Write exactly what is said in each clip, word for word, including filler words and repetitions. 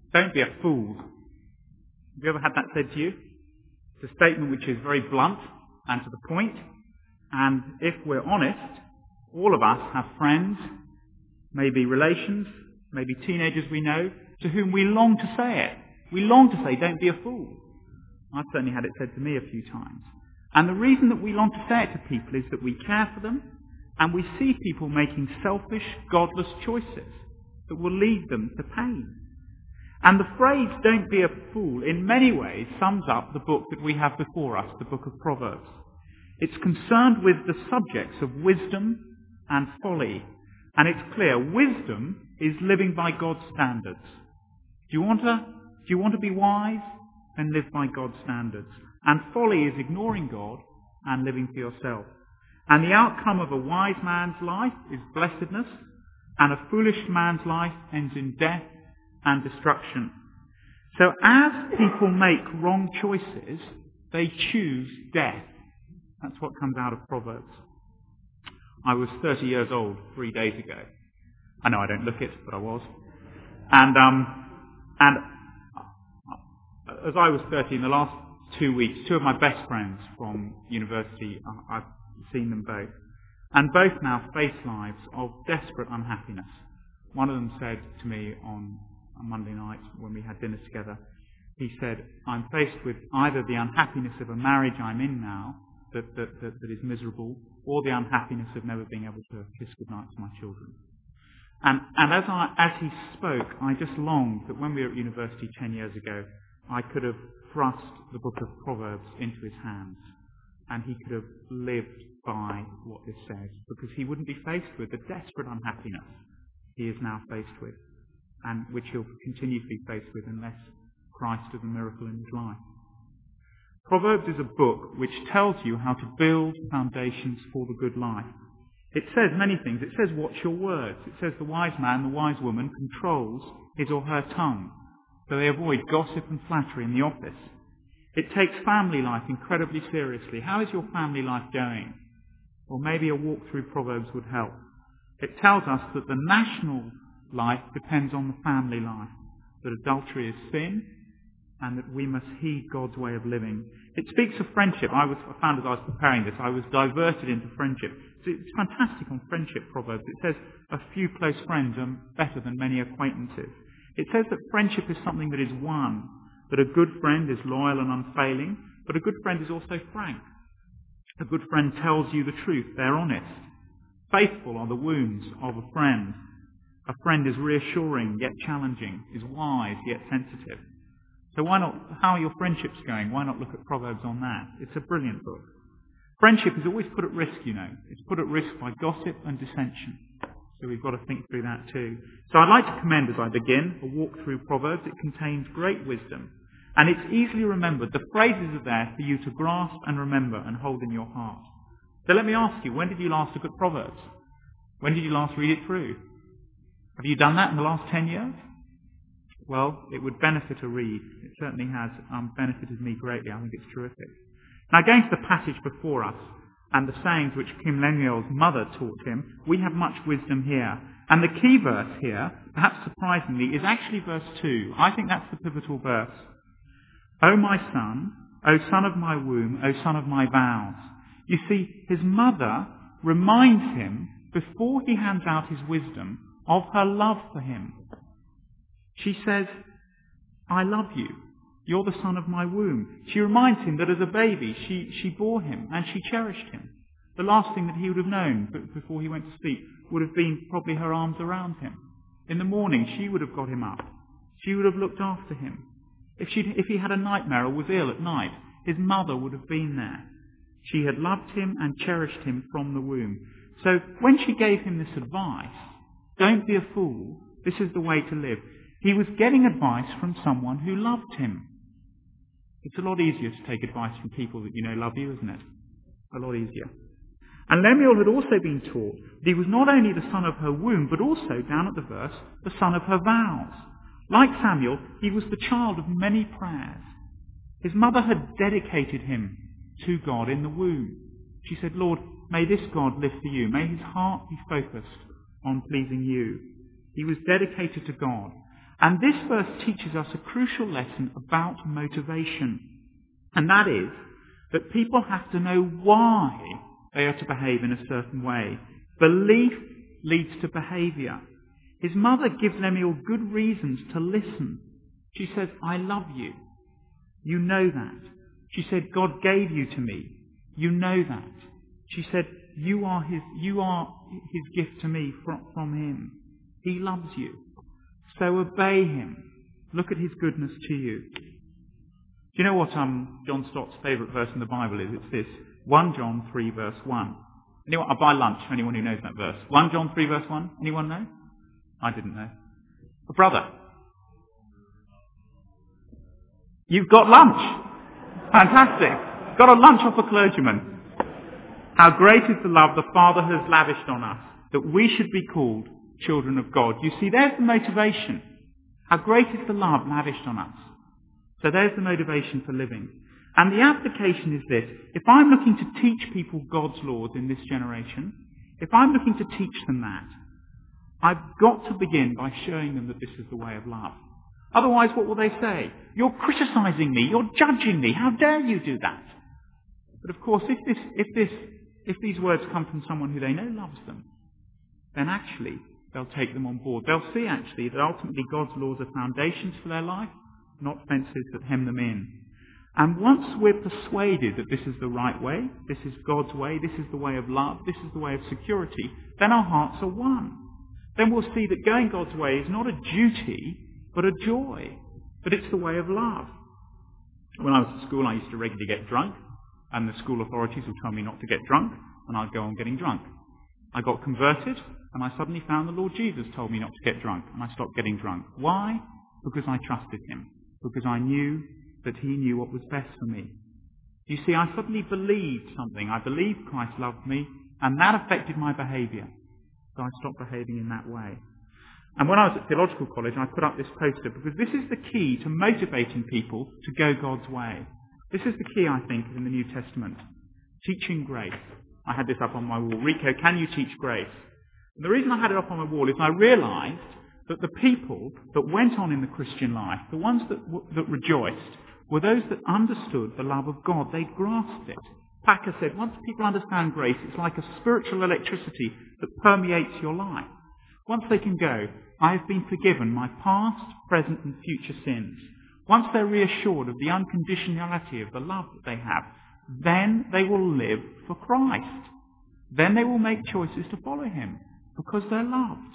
Don't be a fool. Have you ever had that said to you? It's a statement which is very blunt and to the point. And if we're honest, all of us have friends, maybe relations, maybe teenagers we know, to whom we long to say it. We long to say, don't be a fool. I've certainly had it said to me a few times. And the reason that we long to say it to people is that we care for them, and we see people making selfish, godless choices that will lead them to pain. And the phrase, don't be a fool, in many ways sums up the book that we have before us, the book of Proverbs. It's concerned with the subjects of wisdom and folly. And it's clear, wisdom is living by God's standards. Do you want to, do you want to be wise? Then live by God's standards. And folly is ignoring God and living for yourself. And the outcome of a wise man's life is blessedness, and a foolish man's life ends in death and destruction. So as people make wrong choices, they choose death. That's what comes out of Proverbs. I was thirty years old three days ago. I know I don't look it, but I was. And um, and as I was thirty, in the last two weeks, two of my best friends from university, I've seen them both. And both now face lives of desperate unhappiness. One of them said to me on a Monday night when we had dinner together, he said, I'm faced with either the unhappiness of a marriage I'm in now that, that, that, that is miserable, or the unhappiness of never being able to kiss goodnight to my children. And, and as, I, as he spoke, I just longed that when we were at university ten years ago, I could have thrust the book of Proverbs into his hands, and he could have lived by what this says, because he wouldn't be faced with the desperate unhappiness he is now faced with, and which he'll continue to be faced with unless Christ does a miracle in his life. Proverbs is a book which tells you how to build foundations for the good life. It says many things. It says, watch your words. It says the wise man, the wise woman controls his or her tongue, so they avoid gossip and flattery in the office. It takes family life incredibly seriously. How is your family life going? Or maybe a walk through Proverbs would help. It tells us that the national life depends on the family life, that adultery is sin, and that we must heed God's way of living. It speaks of friendship. I, was, I found as I was preparing this, I was diverted into friendship. It's fantastic on friendship, Proverbs. It says, a few close friends are better than many acquaintances. It says that friendship is something that is one, that a good friend is loyal and unfailing, but a good friend is also frank. A good friend tells you the truth. They're honest. Faithful are the wounds of a friend. A friend is reassuring yet challenging, is wise yet sensitive. So why not, how are your friendships going? Why not look at Proverbs on that? It's a brilliant book. Friendship is always put at risk, you know. It's put at risk by gossip and dissension. So we've got to think through that too. So I'd like to commend, as I begin, a walk through Proverbs. It contains great wisdom. And it's easily remembered. The phrases are there for you to grasp and remember and hold in your heart. So let me ask you, when did you last look at Proverbs? When did you last read it through? Have you done that in the last ten years? Well, it would benefit a read. It certainly has um, benefited me greatly. I think it's terrific. Now, going to the passage before us and the sayings which Kim Lemuel's mother taught him, we have much wisdom here. And the key verse here, perhaps surprisingly, is actually verse two. I think that's the pivotal verse. O my son, O son of my womb, O son of my vows. You see, his mother reminds him, before he hands out his wisdom, of her love for him. She says, I love you. You're the son of my womb. She reminds him that as a baby, she, she bore him and she cherished him. The last thing that he would have known before he went to sleep would have been probably her arms around him. In the morning, she would have got him up. She would have looked after him. If, she if he had a nightmare or was ill at night, his mother would have been there. She had loved him and cherished him from the womb. So when she gave him this advice, don't be a fool, this is the way to live, he was getting advice from someone who loved him. It's a lot easier to take advice from people that you know love you, isn't it? A lot easier. And Lemuel had also been taught that he was not only the son of her womb, but also, down at the verse, the son of her vows. Like Samuel, he was the child of many prayers. His mother had dedicated him to God in the womb. She said, Lord, may this God live for you. May his heart be focused on pleasing you. He was dedicated to God. And this verse teaches us a crucial lesson about motivation. And that is that people have to know why they are to behave in a certain way. Belief leads to behaviour. His mother gives Lemuel good reasons to listen. She says, I love you. You know that. She said, God gave you to me. You know that. She said, you are his, you are his gift to me from, from him. He loves you. So obey him. Look at his goodness to you. Do you know what um, John Stott's favourite verse in the Bible is? It's this, First John three verse one. Anyone? I'll buy lunch for anyone who knows that verse. First John three verse one. Anyone know? I didn't know. A brother. You've got lunch. Fantastic. Got a lunch off a clergyman. How great is the love the Father has lavished on us, that we should be called children of God. You see, there's the motivation. How great is the love lavished on us. So there's the motivation for living. And the application is this. If I'm looking to teach people God's laws in this generation, if I'm looking to teach them that, I've got to begin by showing them that this is the way of love. Otherwise, what will they say? You're criticising me. You're judging me. How dare you do that? But of course, if this, if this, if these words come from someone who they know loves them, then actually they'll take them on board. They'll see actually that ultimately God's laws are foundations for their life, not fences that hem them in. And once we're persuaded that this is the right way, this is God's way, this is the way of love, this is the way of security, then our hearts are won. Then we'll see that going God's way is not a duty, but a joy. That it's the way of love. When I was at school, I used to regularly get drunk, and the school authorities would tell me not to get drunk, and I'd go on getting drunk. I got converted, and I suddenly found the Lord Jesus told me not to get drunk, and I stopped getting drunk. Why? Because I trusted him. Because I knew that he knew what was best for me. You see, I suddenly believed something. I believed Christ loved me, and that affected my behaviour. So I stopped behaving in that way. And when I was at theological college, I put up this poster because this is the key to motivating people to go God's way. This is the key, I think, in the New Testament. Teaching grace. I had this up on my wall. Rico, can you teach grace? And the reason I had it up on my wall is I realised that the people that went on in the Christian life, the ones that, w- that rejoiced, were those that understood the love of God. They grasped it. Packer said, once people understand grace, it's like a spiritual electricity that permeates your life. Once they can go, I have been forgiven my past, present and future sins. Once they're reassured of the unconditionality of the love that they have, then they will live for Christ. Then they will make choices to follow him because they're loved.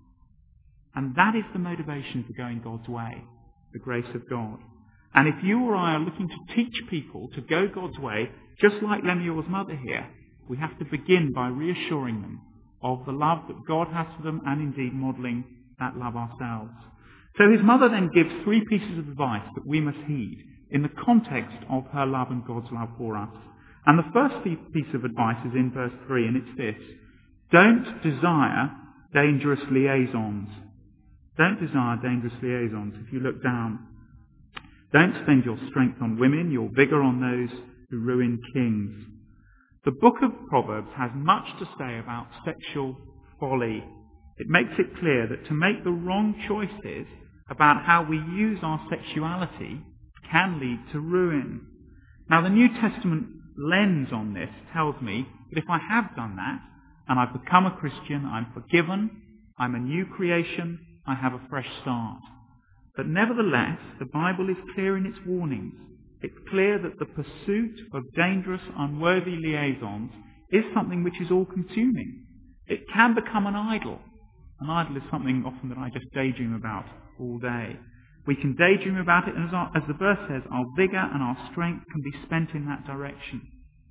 And that is the motivation for going God's way, the grace of God. And if you or I are looking to teach people to go God's way, just like Lemuel's mother here, we have to begin by reassuring them of the love that God has for them and indeed modelling that love ourselves. So his mother then gives three pieces of advice that we must heed in the context of her love and God's love for us. And the first piece of advice is in verse three, and it's this. Don't desire dangerous liaisons. Don't desire dangerous liaisons. If you look down, don't spend your strength on women, your vigour on those who ruin kings. The book of Proverbs has much to say about sexual folly. It makes it clear that to make the wrong choices about how we use our sexuality can lead to ruin. Now, the New Testament lens on this tells me that if I have done that, and I've become a Christian, I'm forgiven, I'm a new creation, I have a fresh start. But nevertheless, the Bible is clear in its warnings. It's clear that the pursuit of dangerous, unworthy liaisons is something which is all-consuming. It can become an idol. An idol is something often that I just daydream about all day. We can daydream about it, and as, our, as the verse says, our vigour and our strength can be spent in that direction.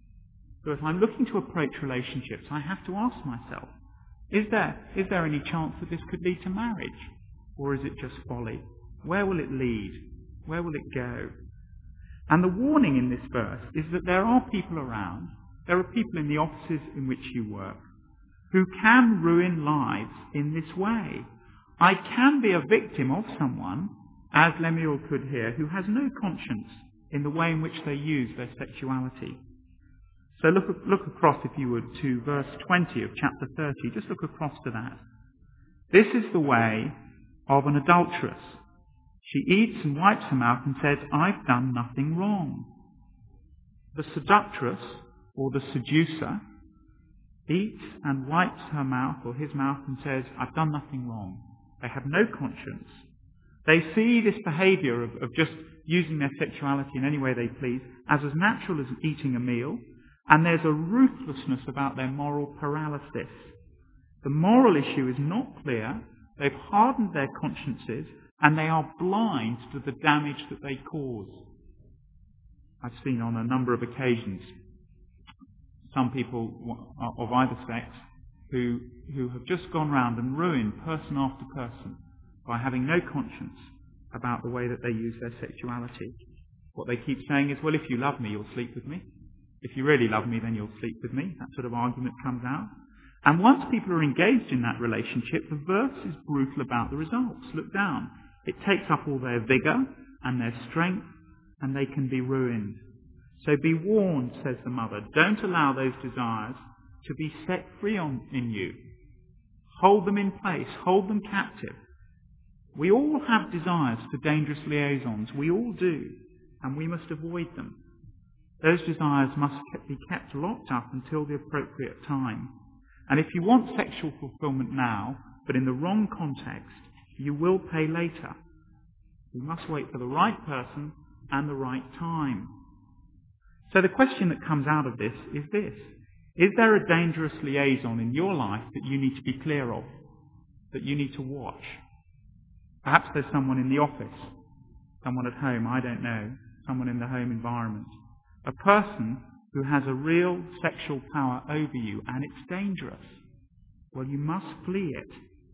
So if I'm looking to approach relationships, I have to ask myself, is there, is there any chance that this could lead to marriage? Or is it just folly? Where will it lead? Where will it go? And the warning in this verse is that there are people around, there are people in the offices in which you work, who can ruin lives in this way. I can be a victim of someone, as Lemuel could here, who has no conscience in the way in which they use their sexuality. So look, look across, if you would, to verse twenty of chapter thirty. Just look across to that. This is the way of an adulteress. She eats and wipes her mouth and says, I've done nothing wrong. The seductress, or the seducer, eats and wipes her mouth or his mouth and says, I've done nothing wrong. They have no conscience. They see this behaviour of, of just using their sexuality in any way they please as as natural as eating a meal, and there's a ruthlessness about their moral paralysis. The moral issue is not clear, they've hardened their consciences, and they are blind to the damage that they cause. I've seen on a number of occasions some people of either sex who, who have just gone round and ruined person after person by having no conscience about the way that they use their sexuality. What they keep saying is, well, if you love me, you'll sleep with me. If you really love me, then you'll sleep with me. That sort of argument comes out. And once people are engaged in that relationship, the verse is brutal about the results. Look down. It takes up all their vigour and their strength, and they can be ruined. So be warned, says the mother. Don't allow those desires to be set free on, in you. Hold them in place. Hold them captive. We all have desires for dangerous liaisons. We all do. And we must avoid them. Those desires must be kept locked up until the appropriate time. And if you want sexual fulfillment now, but in the wrong context, you will pay later. You must wait for the right person and the right time. So the question that comes out of this is this. Is there a dangerous liaison in your life that you need to be clear of, that you need to watch? Perhaps there's someone in the office, someone at home, I don't know, someone in the home environment. A person who has a real sexual power over you, and it's dangerous. Well, you must flee it.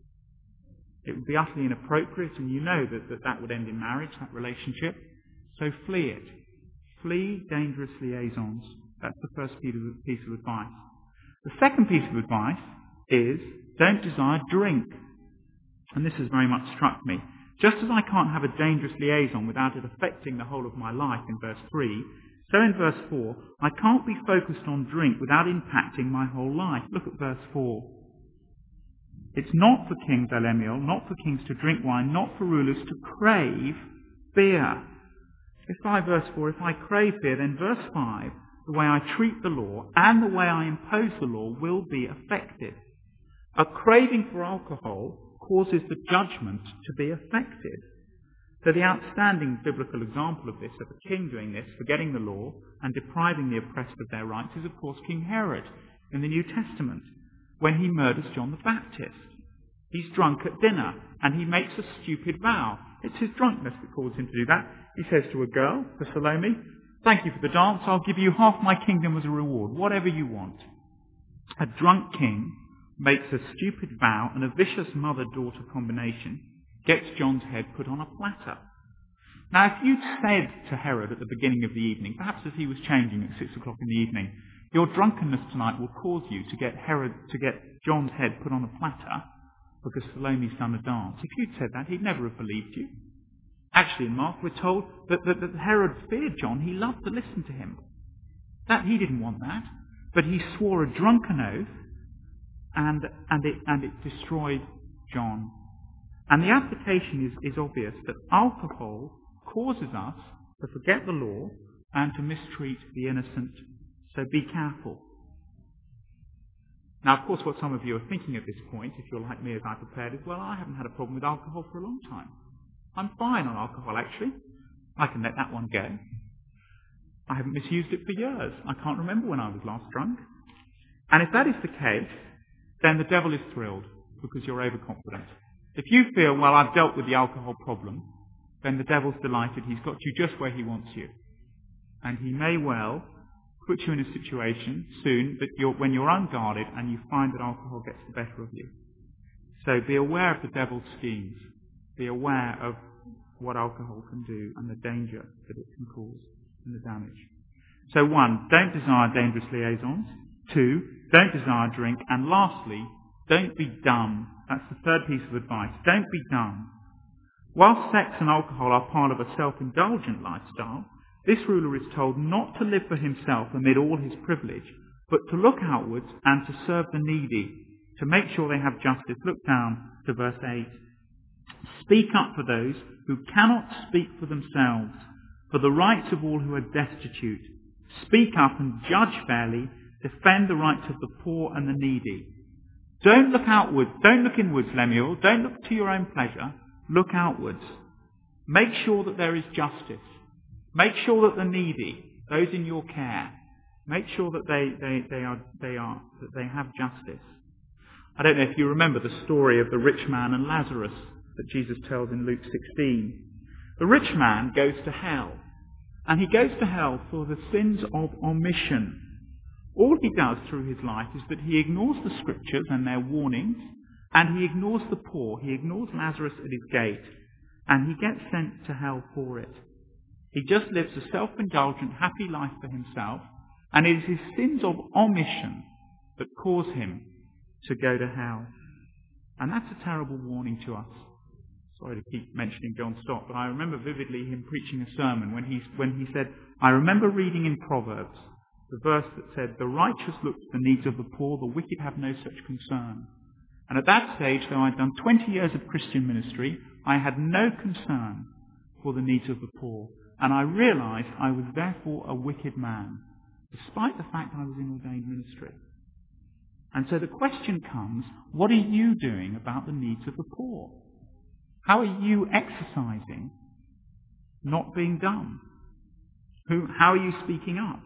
It would be utterly inappropriate, and you know that that, that would end in marriage, that relationship. So flee it. Flee dangerous liaisons. That's the first piece of, piece of advice. The second piece of advice is, don't desire drink. And this has very much struck me. Just as I can't have a dangerous liaison without it affecting the whole of my life in verse three, so in verse four, I can't be focused on drink without impacting my whole life. Look at verse four. It's not for kings, Elemiel, not for kings to drink wine, not for rulers to crave beer. If I, verse four, if I crave beer, then verse five, the way I treat the law and the way I impose the law will be affected. A craving for alcohol causes the judgment to be affected. So the outstanding biblical example of this, of a king doing this, forgetting the law and depriving the oppressed of their rights, is of course King Herod in the New Testament, when he murders John the Baptist. He's drunk at dinner, and he makes a stupid vow. It's his drunkenness that causes him to do that. He says to a girl, to Salome, thank you for the dance, I'll give you half my kingdom as a reward, whatever you want. A drunk king makes a stupid vow, and a vicious mother-daughter combination gets John's head put on a platter. Now, if you'd said to Herod at the beginning of the evening, perhaps as he was changing at six o'clock in the evening, your drunkenness tonight will cause you to get Herod to get John's head put on a platter because Salome's done a dance. If you'd said that, he'd never have believed you. Actually, in Mark, we're told that, that, that Herod feared John. He loved to listen to him. That he didn't want that, but he swore a drunken oath, and and it and it destroyed John. And the application is, is obvious, that alcohol causes us to forget the law and to mistreat the innocent. So be careful. Now, of course, what some of you are thinking at this point, if you're like me as I prepared, is, well, I haven't had a problem with alcohol for a long time. I'm fine on alcohol, actually. I can let that one go. I haven't misused it for years. I can't remember when I was last drunk. And if that is the case, then the devil is thrilled because you're overconfident. If you feel, well, I've dealt with the alcohol problem, then the devil's delighted. He's got you just where he wants you. And he may well put you in a situation soon that you're, when you're unguarded and you find that alcohol gets the better of you. So be aware of the devil's schemes. Be aware of what alcohol can do and the danger that it can cause and the damage. So one, don't desire dangerous liaisons. Two, don't desire drink. And lastly, don't be dumb. That's the third piece of advice. Don't be dumb. While sex and alcohol are part of a self-indulgent lifestyle, this ruler is told not to live for himself amid all his privilege, but to look outwards and to serve the needy, to make sure they have justice. Look down to verse eight. Speak up for those who cannot speak for themselves, for the rights of all who are destitute. Speak up and judge fairly. Defend the rights of the poor and the needy. Don't look outwards. Don't look inwards, Lemuel. Don't look to your own pleasure. Look outwards. Make sure that there is justice. Make sure that the needy, those in your care, make sure that they, they, they are they are that they have justice. I don't know if you remember the story of the rich man and Lazarus that Jesus tells in Luke sixteen. The rich man goes to hell, and he goes to hell for the sins of omission. All he does through his life is that he ignores the scriptures and their warnings, and he ignores the poor. He ignores Lazarus at his gate, and he gets sent to hell for it. He just lives a self-indulgent, happy life for himself, and it is his sins of omission that cause him to go to hell. And that's a terrible warning to us. Sorry to keep mentioning John Stott, but I remember vividly him preaching a sermon when he, when he said, I remember reading in Proverbs the verse that said, the righteous look to the needs of the poor, the wicked have no such concern. And at that stage, though I'd done twenty years of Christian ministry, I had no concern for the needs of the poor. And I realized I was therefore a wicked man, despite the fact I was in ordained ministry. And so the question comes, what are you doing about the needs of the poor? How are you exercising not being dumb? Who, how are you speaking up?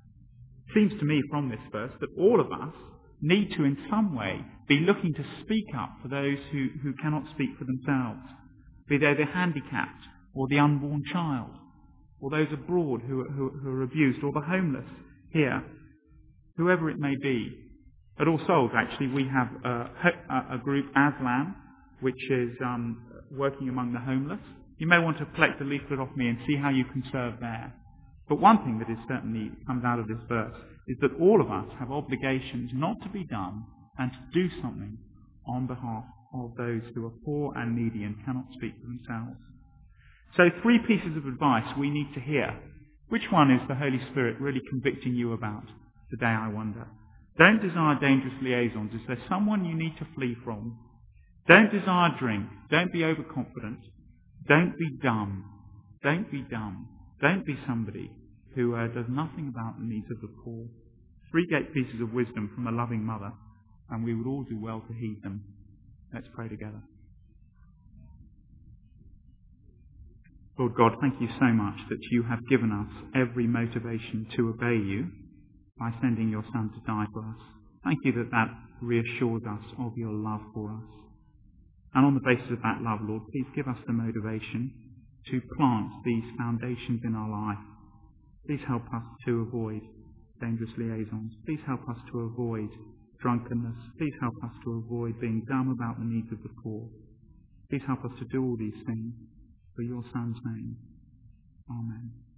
It seems to me from this verse that all of us need to in some way be looking to speak up for those who, who cannot speak for themselves, be they the handicapped or the unborn child, or those abroad who, who, who are abused, or the homeless here, whoever it may be. At All Souls, actually, we have a, a group, Aslan, which is um, working among the homeless. You may want to collect a leaflet off me and see how you can serve there. But one thing that is certainly comes out of this verse is that all of us have obligations not to be dumb and to do something on behalf of those who are poor and needy and cannot speak for themselves. So three pieces of advice we need to hear. Which one is the Holy Spirit really convicting you about today, I wonder? Don't desire dangerous liaisons. Is there someone you need to flee from? Don't desire drink. Don't be overconfident. Don't be dumb. Don't be dumb. Don't be somebody who uh, does nothing about the needs of the poor. Three great pieces of wisdom from a loving mother, and we would all do well to heed them. Let's pray together. Lord God, thank you so much that you have given us every motivation to obey you by sending your Son to die for us. Thank you that that reassures us of your love for us. And on the basis of that love, Lord, please give us the motivation to plant these foundations in our life. Please help us to avoid dangerous liaisons. Please help us to avoid drunkenness. Please help us to avoid being dumb about the needs of the poor. Please help us to do all these things for your Son's name. Amen.